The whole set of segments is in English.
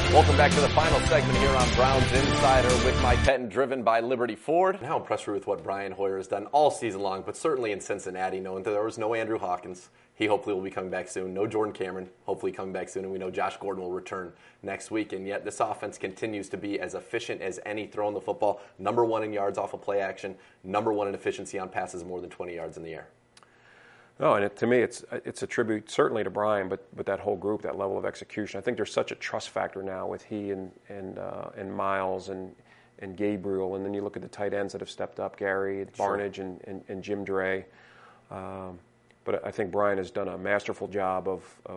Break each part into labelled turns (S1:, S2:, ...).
S1: Welcome back to the final segment here on Browns Insider with Mike Pettine, driven by Liberty Ford. How impressed were you with what Brian Hoyer has done all season long, but certainly in Cincinnati, knowing that there was no Andrew Hawkins. He hopefully will be coming back soon. No Jordan Cameron, hopefully coming back soon. And we know Josh Gordon will return next week. And yet this offense continues to be as efficient as any throwing the football. Number one in yards off of play action. Number one in efficiency on passes more than 20 yards in the air.
S2: No, and to me, it's a tribute certainly to Brian, but that whole group, that level of execution. I think there's such a trust factor now with he and Miles and Gabriel, and then you look at the tight ends that have stepped up, Gary, Barnidge, and Jim Dre. But I think Brian has done a masterful job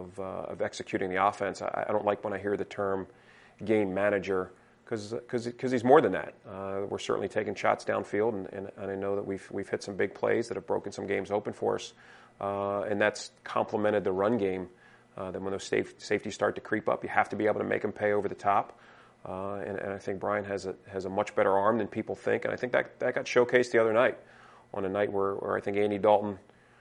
S2: of executing the offense. I don't like when I hear the term game manager because he's more than that. We're certainly taking shots downfield, and I know that we've hit some big plays that have broken some games open for us. And that's complemented the run game. Then when those safeties start to creep up, you have to be able to make them pay over the top. And I think Brian has a much better arm than people think. And I think that got showcased the other night, on a night where I think Andy Dalton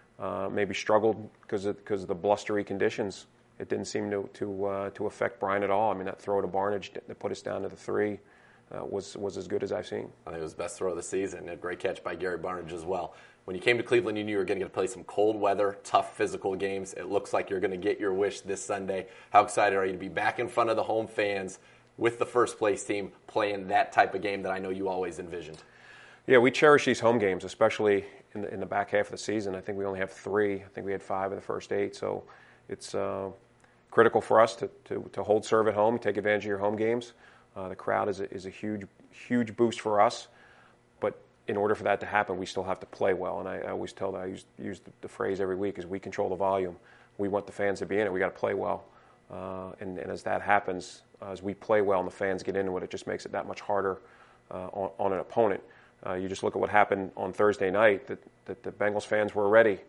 S2: maybe struggled because of the blustery conditions. It didn't seem to affect Brian at all. I mean, that throw to Barnidge that put us down to the 3 was as good as I've seen.
S1: I think it was the best throw of the season. A great catch by Gary Barnidge as well. When you came to Cleveland, you knew you were going to play some cold weather, tough physical games. It looks like you're going to get your wish this Sunday. How excited are you to be back in front of the home fans with the first-place team playing that type of game that I know you always envisioned?
S2: Yeah, we cherish these home games, especially in the back half of the season. I think we only have 3. I think we had 5 of the first 8. So it's critical for us to hold serve at home, take advantage of your home games. The crowd is a huge boost for us. But in order for that to happen, we still have to play well. And I always tell that, I use the phrase every week, is we control the volume. We want the fans to be in it. We got to play well. And as that happens, as we play well and the fans get into it, it just makes it that much harder on an opponent. You just look at what happened on Thursday night, that the Bengals fans were ready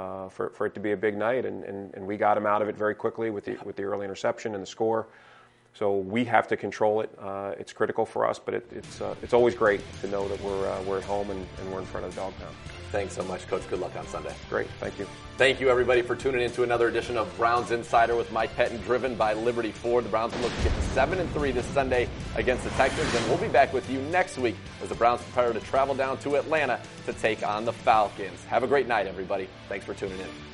S2: for it to be a big night, and we got them out of it very quickly with the early interception and the score. So we have to control it. It's critical for us, but it's always great to know that we're at home and we're in front of the dog pound.
S1: Thanks so much, Coach. Good luck on Sunday.
S2: Great. Thank you.
S1: Thank you, everybody, for tuning in to another edition of Browns Insider with Mike Pettine, driven by Liberty Ford. The Browns will look to get to 7-3 this Sunday against the Texans, and we'll be back with you next week as the Browns prepare to travel down to Atlanta to take on the Falcons. Have a great night, everybody. Thanks for tuning in.